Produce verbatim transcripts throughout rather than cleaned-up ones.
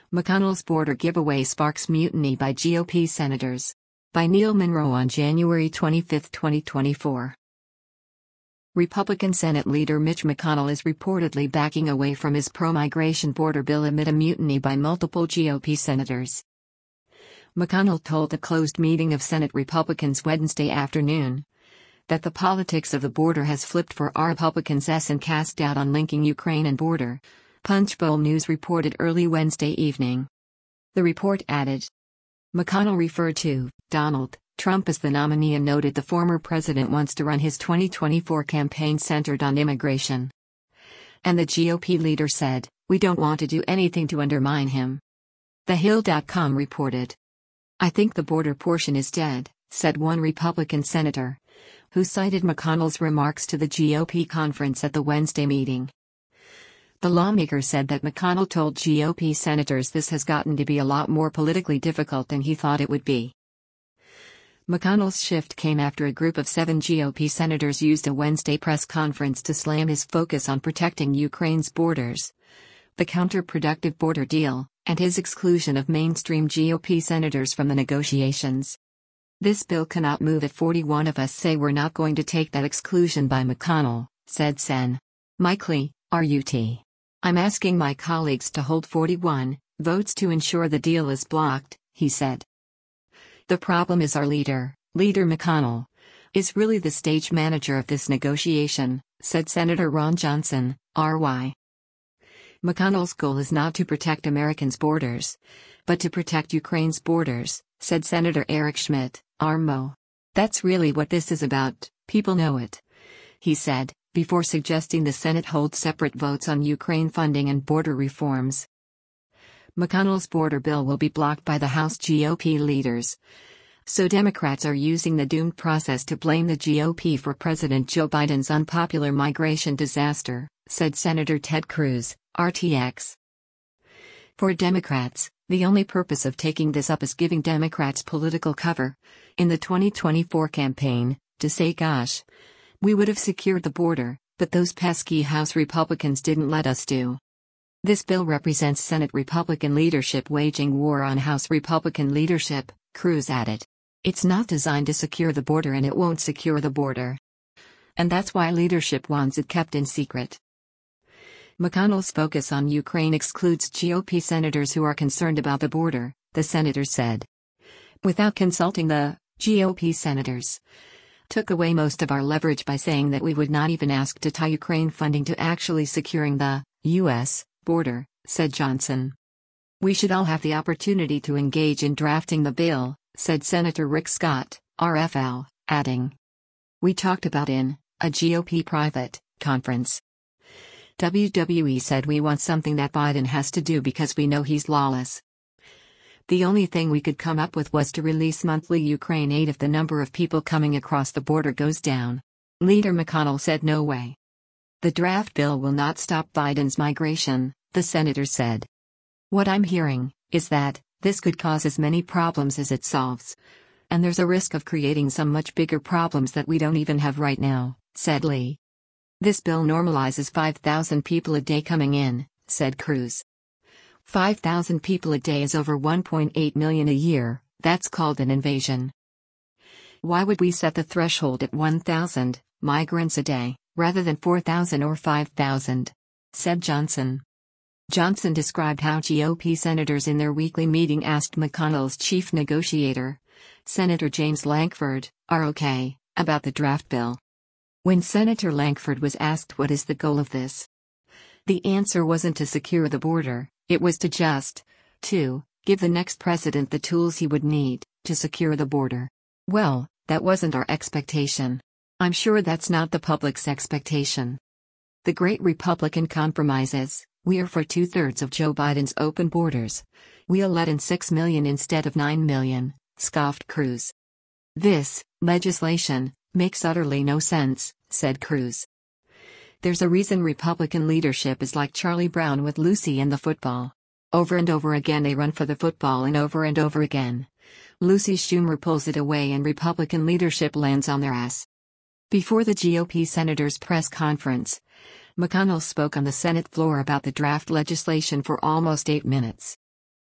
McConnell's border giveaway sparks mutiny by G O P senators. By Neil Monroe on January twenty-fifth, twenty twenty-four. Republican Senate leader Mitch McConnell is reportedly backing away from his pro-migration border bill amid a mutiny by multiple G O P senators. McConnell told a closed meeting of Senate Republicans Wednesday afternoon that the politics of the border has flipped for our Republicans and cast doubt on linking Ukraine and border, Punchbowl News reported early Wednesday evening. The report added. McConnell referred to Donald Trump as the nominee and noted the former president wants to run his twenty twenty-four campaign centered on immigration. And the G O P leader said, "We don't want to do anything to undermine him." The Hill dot com reported. "I think the border portion is dead," said one Republican senator, who cited McConnell's remarks to the G O P conference at the Wednesday meeting. The lawmaker said that McConnell told G O P senators this has gotten to be a lot more politically difficult than he thought it would be. McConnell's shift came after a group of seven G O P senators used a Wednesday press conference to slam his focus on protecting Ukraine's borders, the counterproductive border deal, and his exclusion of mainstream G O P senators from the negotiations. "This bill cannot move if forty-one of us say we're not going to take that exclusion by McConnell," said Sen. Mike Lee, R U T. "I'm asking my colleagues to hold forty-one votes to ensure the deal is blocked," he said. "The problem is our leader, Leader McConnell, is really the stage manager of this negotiation," said Senator Ron Johnson, R Y. "McConnell's goal is not to protect Americans' borders, but to protect Ukraine's borders," said Senator Eric Schmidt, R M O. "That's really what this is about, people know it," he said, before suggesting the Senate hold separate votes on Ukraine funding and border reforms. McConnell's border bill will be blocked by the House G O P leaders, so Democrats are using the doomed process to blame the G O P for President Joe Biden's unpopular migration disaster, said Senator Ted Cruz, R T X. For Democrats, the only purpose of taking this up is giving Democrats political cover in the twenty twenty-four campaign, to say, "Gosh, we would have secured the border, but those pesky House Republicans didn't let us do." This bill represents Senate Republican leadership waging war on House Republican leadership, Cruz added. "It's not designed to secure the border and it won't secure the border. And that's why leadership wants it kept in secret." McConnell's focus on Ukraine excludes G O P senators who are concerned about the border, the senator said. "Without consulting the G O P senators, took away most of our leverage by saying that we would not even ask to tie Ukraine funding to actually securing the U S border," said Johnson. "We should all have the opportunity to engage in drafting the bill," said Senator Rick Scott, R F L, adding. "We talked about in a G O P private conference. W W E said we want something that Biden has to do because we know he's lawless. The only thing we could come up with was to release monthly Ukraine aid if the number of people coming across the border goes down." Leader McConnell said no way. "The draft bill will not stop Biden's migration," the senator said. "What I'm hearing is that this could cause as many problems as it solves. And there's a risk of creating some much bigger problems that we don't even have right now," said Lee. "This bill normalizes five thousand people a day coming in," said Cruz. five thousand people a day is over one point eight million a year, that's called an invasion. "Why would we set the threshold at one thousand migrants a day, rather than four thousand or five thousand? said Johnson. Johnson described how G O P senators in their weekly meeting asked McConnell's chief negotiator, Senator James Lankford, R O K, about the draft bill. When Senator Lankford was asked what is the goal of this, the answer wasn't to secure the border, it was to just, to, give the next president the tools he would need to secure the border. Well, that wasn't our expectation. I'm sure that's not the public's expectation. The great Republican compromise is, we are for two-thirds of Joe Biden's open borders. We'll let in six million instead of nine million, scoffed Cruz. This legislation makes utterly no sense, said Cruz. There's a reason Republican leadership is like Charlie Brown with Lucy and the football. Over and over again they run for the football and over and over again. Lucy Schumer pulls it away and Republican leadership lands on their ass. Before the G O P senators' press conference, McConnell spoke on the Senate floor about the draft legislation for almost eight minutes.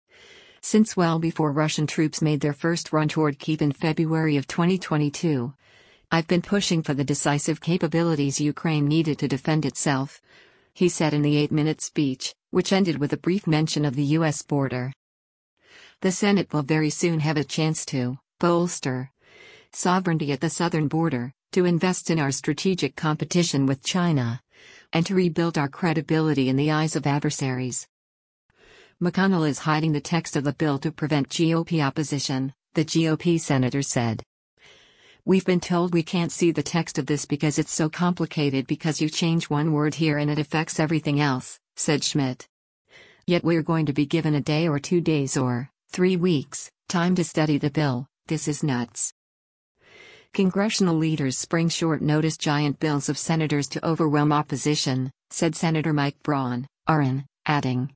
Since well before Russian troops made their first run toward Kyiv in February of twenty twenty-two, I've been pushing for the decisive capabilities Ukraine needed to defend itself, he said in the eight-minute speech, which ended with a brief mention of the U S border. The Senate will very soon have a chance to bolster sovereignty at the southern border, to invest in our strategic competition with China, and to rebuild our credibility in the eyes of adversaries. McConnell is hiding the text of the bill to prevent G O P opposition, the G O P senator said. We've been told we can't see the text of this because it's so complicated because you change one word here and it affects everything else, said Schmidt. Yet we're going to be given a day or two days or three weeks time to study the bill. This is nuts. Congressional leaders spring short-notice giant bills of senators to overwhelm opposition, said Senator Mike Braun, R N, adding.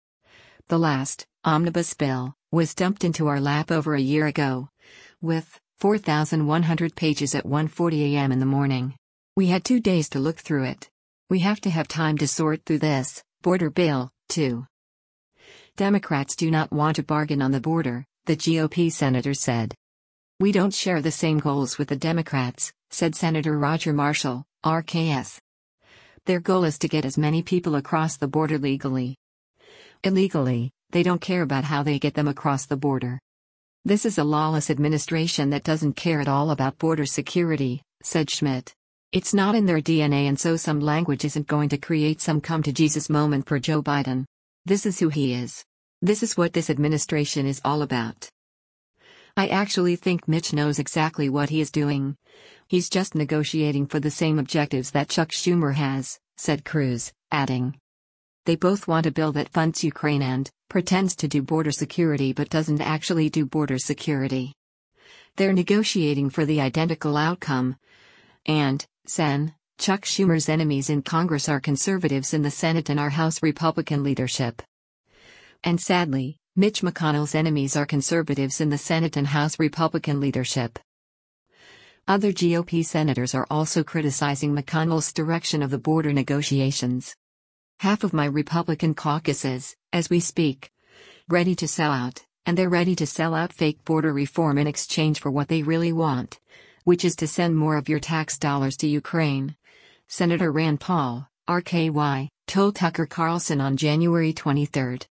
The last, omnibus bill, was dumped into our lap over a year ago, with four thousand one hundred pages at one forty a m in the morning. We had two days to look through it. We have to have time to sort through this border bill, too. Democrats do not want to bargain on the border, the G O P senator said. We don't share the same goals with the Democrats, said Senator Roger Marshall, R K S. Their goal is to get as many people across the border legally. Illegally, they don't care about how they get them across the border. This is a lawless administration that doesn't care at all about border security, said Schmidt. It's not in their D N A, and so some language isn't going to create some come-to-Jesus moment for Joe Biden. This is who he is. This is what this administration is all about. I actually think Mitch knows exactly what he is doing. He's just negotiating for the same objectives that Chuck Schumer has, said Cruz, adding. They both want a bill that funds Ukraine and pretends to do border security but doesn't actually do border security. They're negotiating for the identical outcome. And, Sen, Chuck Schumer's enemies in Congress are conservatives in the Senate and our House Republican leadership. And sadly, Mitch McConnell's enemies are conservatives in the Senate and House Republican leadership. Other G O P senators are also criticizing McConnell's direction of the border negotiations. Half of my Republican caucus is, as we speak, ready to sell out, and they're ready to sell out fake border reform in exchange for what they really want, which is to send more of your tax dollars to Ukraine, Senator Rand Paul, R K Y, told Tucker Carlson on January twenty-third.